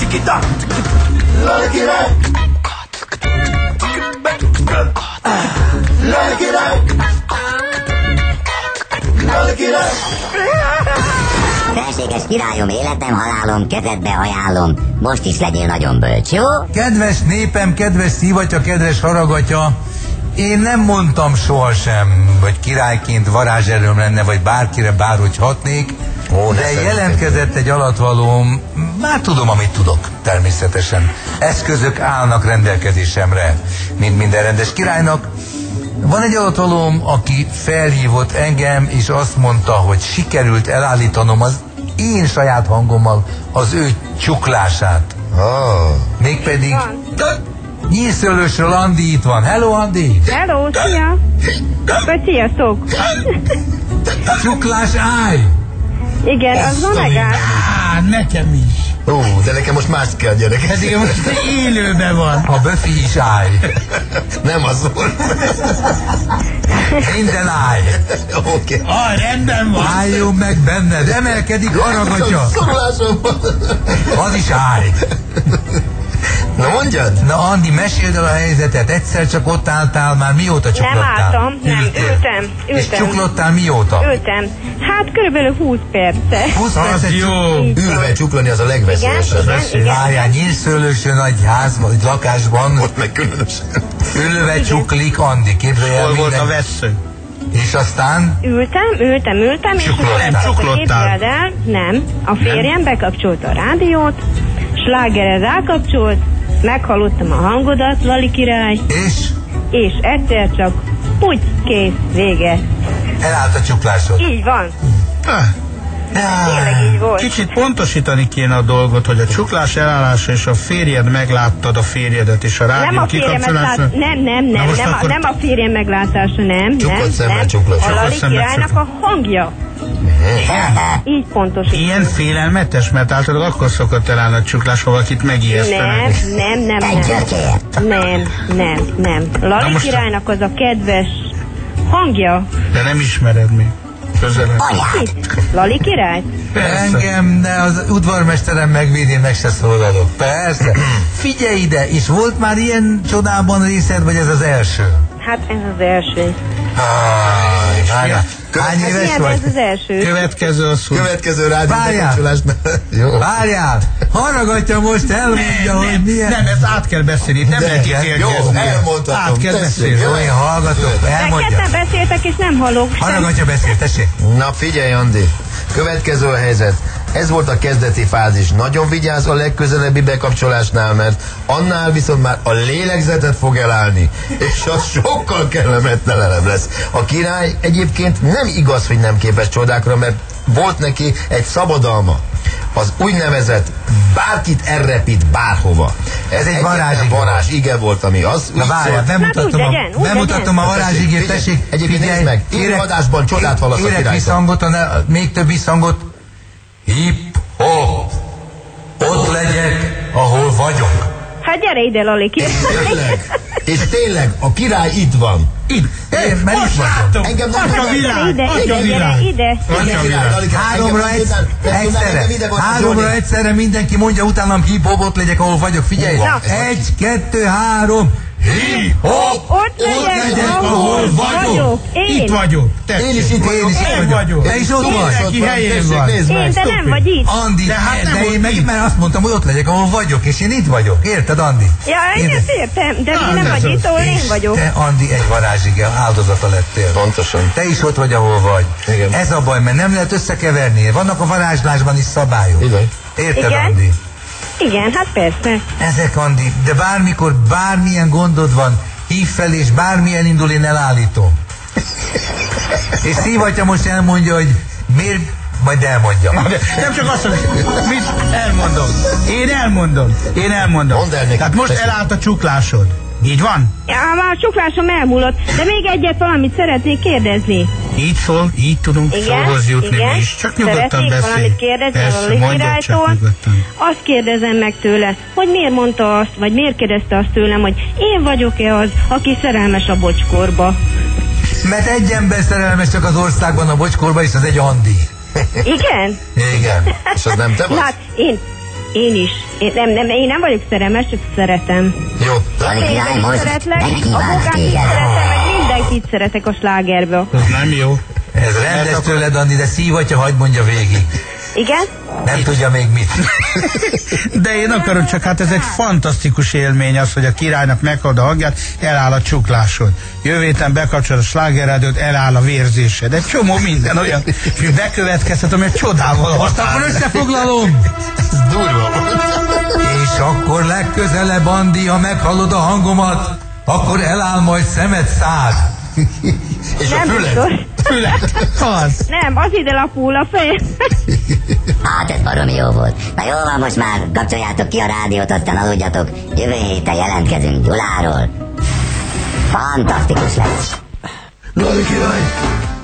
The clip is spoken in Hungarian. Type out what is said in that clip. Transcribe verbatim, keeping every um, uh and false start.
Tikita! Lali király! Lali király! Lali király! Felséges királyom, életem, halálom, kezedbe ajánlom. Most is legyél nagyon bölcs, jó? Kedves népem, kedves szívatya, kedves haragatya, én nem mondtam sohasem, hogy királyként varázserőm lenne, vagy bárkire bárhogy hatnék, Ó, de jelentkezett egy alatvalóm, már tudom, amit tudok, természetesen. Eszközök állnak rendelkezésemre, mint minden rendes királynak. Van egy alatvalóm, aki felhívott engem, és azt mondta, hogy sikerült elállítanom az én saját hangommal az ő csuklását. Oh. Mégpedig Nyíszőlősről Andi itt van. Hello, Andi! Hello, szia! Vagy sziasztok! Csuklás állj! Igen, az van megáll. Á, nekem is. Ó, de nekem most mást kell, gyerekek. Pedig most élőben van. A Buffy is állj. Nem az volt. Minden állj. Oké. Okay. Ah, rendben van. Álljon meg benned, emelkedik haragatja. Az is állj. Na mondjad. Na Andi, meséld el a helyzetet. Egyszer csak ott álltál, már mióta csuklottál? Nem álltam, nem, ültem, ültem. És csuklottál mióta? Ültem. Hát körülbelül húsz perce. húsz percet jó. Ülve csuklani az a legveszélyesebb. Igen, igen, igen. Várjál, Nyílszőlősön nagy házban, vagy lakásban. Ott meg különösen. Ülve igen. Csuklik Andi, képzelj el. Hol volt minden... a vessző? És aztán? Ültem, ültem, ültem, és Csuklottál. Nem csuklottál. képzeld el, nem. A férjem bekapcsolta a rádiót, slágerre rákapcsolt, meghallottam a hangodat, Lali király, És? és egyszer csak puty, kész, vége. Elállt a csuklásod. Így van. Ah, Tényleg így volt. kicsit pontosítani kéne a dolgot, hogy a csuklás elállása és a férjed megláttad a férjedet és a rádió Nem a férjemet kikapcsolása. lát, nem, nem, nem, most nem, akkor- nem a férjem meglátása, nem, Csukott nem, szemmel nem. csuklott. A Csukott Lali szemmel királynak csuklott. a hangja. Így pontosítani. Ilyen félelmetes, mert általában akkor szokott elállni a csuklás, ha valakit megijesztenek. Nem, nem, nem, nem. Nem, nem, nem. Lali most- királynak az a kedves hangja. De nem ismered még. Közelebb. Kit? Lali király? Persze. Engem, de az udvarmesterem megvédi, meg se szólalok. Persze. Figyelj ide, és volt már ilyen csodában részed, vagy ez az első? Hát ez az első. Ah, várjál. Hány éves Milyen vagy? ez az első? Következő az, hogy Következő rádió Várjál. bekapcsolás. Jó. Várjál! Haragatja most, elmondja, hogy milyen... nem, ezt át kell beszélni, nem De, lehet igen. ítélkezni. Jó, elmondhatom. Át kell Tessék, beszélni. Jó, én hallgatok, Meg elmondja. ketten beszéltek, és nem hallok. Haragatja, beszél, tessék. Na figyelj, Andi. Következő a helyzet. Ez volt a kezdeti fázis. Nagyon vigyázz a legközelebbi bekapcsolásnál, mert annál viszont már a lélegzetet fog elállni, és az sokkal kellemetlenebb lesz. A király egyébként nem igaz, hogy nem képes csodákra, mert volt neki egy szabadalma. Az úgynevezett bárkit elrepít bárhova. Ez egy varázsige varázs, igen volt, ami az. Na várjál, bemutatom, úgy a, legyen, úgy bemutatom a legyen. varázsigét, tessék. Egyébként nézd meg, élő adásban csodát vallasz a Érek királytól. visszhangot, a ne, még több visszhangot. Hip-hop. Ott legyek, ahol vagyok. Hát gyere ide, Lali király. Tényleg. És tényleg, a király itt van. Itt, Én, mert itt most vagyok. látom. Engem nem Atya lehet. világ, Ide, atya ide, gyere, világ. ide. Atya világ. Háromra egy, egyszerre, háromra egyszerre mindenki mondja utánam hip-hopot legyek, ahol vagyok. Figyelj! Na. Egy, kettő, három. Hip-hop! Ott legyek, ahol vagyok. Én. Itt vagyok. Tessék. Én is itt vagyok. Én is Én itt vagyok. Te is ott vagy. Mindenki helyén van. Nézd Én, meg. de nem vagy itt. Andi, De hát nem de volt én meg, itt. mert azt mondtam, hogy ott legyek, ahol vagyok, és én itt vagyok. Érted, Andi? Ja, én ezt értem, de Na, mi nem ez vagy az. itt, ahol én És vagyok. te, Andi, egy varázsige áldozata lettél. Pontosan. Te is ott vagy, ahol vagy. Igen. Ez a baj, mert nem lehet összekeverni. Vannak a varázslásban is szabályok. Igen. Érted, Igen? Andi? Igen, hát persze. Ezek, Andi, de bármikor, bármilyen gondod van, hív fel, és bármilyen indul, én elállítom. És Szívatya most elmondja, hogy miért, majd elmondja. Nem csak azt mondom, mit elmondom. Én elmondom. Én elmondom. Mondd el neki. Tehát most Tessék. elállt a csuklásod. Így van? Ja, már a csuklásom elmúlott, de még egyet valamit szeretnék kérdezni. Így szól, így tudunk Igen, szóhoz jutni igen. mi is. Csak nyugodtan Szeretnék beszélj. valamit kérdezni a Persze, Lali mondjad csak királytól. nyugodtan. Azt kérdezem meg tőle, hogy miért mondta azt, vagy miért kérdezte azt tőlem, hogy én vagyok-e az, aki szerelmes a bocskorba. Mert egy ember szerelmes csak az országban a bocskorba, és az egy Andi. Igen? Igen. És az nem te vagy? Na, hát én, Én is. Én nem, nem, én nem vagyok szerelmes, csak szeretem. Jó. Lali király, Én most szeretlek, a megkívánsz bogát is téged. szeretem, meg mindenkit szeretek a slágerből. Ez nem jó. Ez rendes tőled, Andi, de szívatja, hagyd mondja végig. Igen? Nem tudja még mit. De én akarom, csak hát ez egy fantasztikus élmény az, hogy a királynak meghallod a hangját, eláll a csuklásod. Jövő héten bekapcsolod a slágerrádiót, eláll a vérzésed. Egy csomó minden olyan bekövetkezhet, ami csodával Azt akkor összefoglalom. Ez durva volt. És akkor legközelebb, Andi, ha meghallod a hangomat, akkor eláll majd szemed szád. És a Nem füled. biztos. Fület. Az. Nem, az ide lapul a fej. Hát ez baromi jó volt. Na jó van, most már kapcsoljátok ki a rádiót, aztán aludjatok. Jövő héten jelentkezünk Gyuláról. Fantasztikus lesz. Lali király!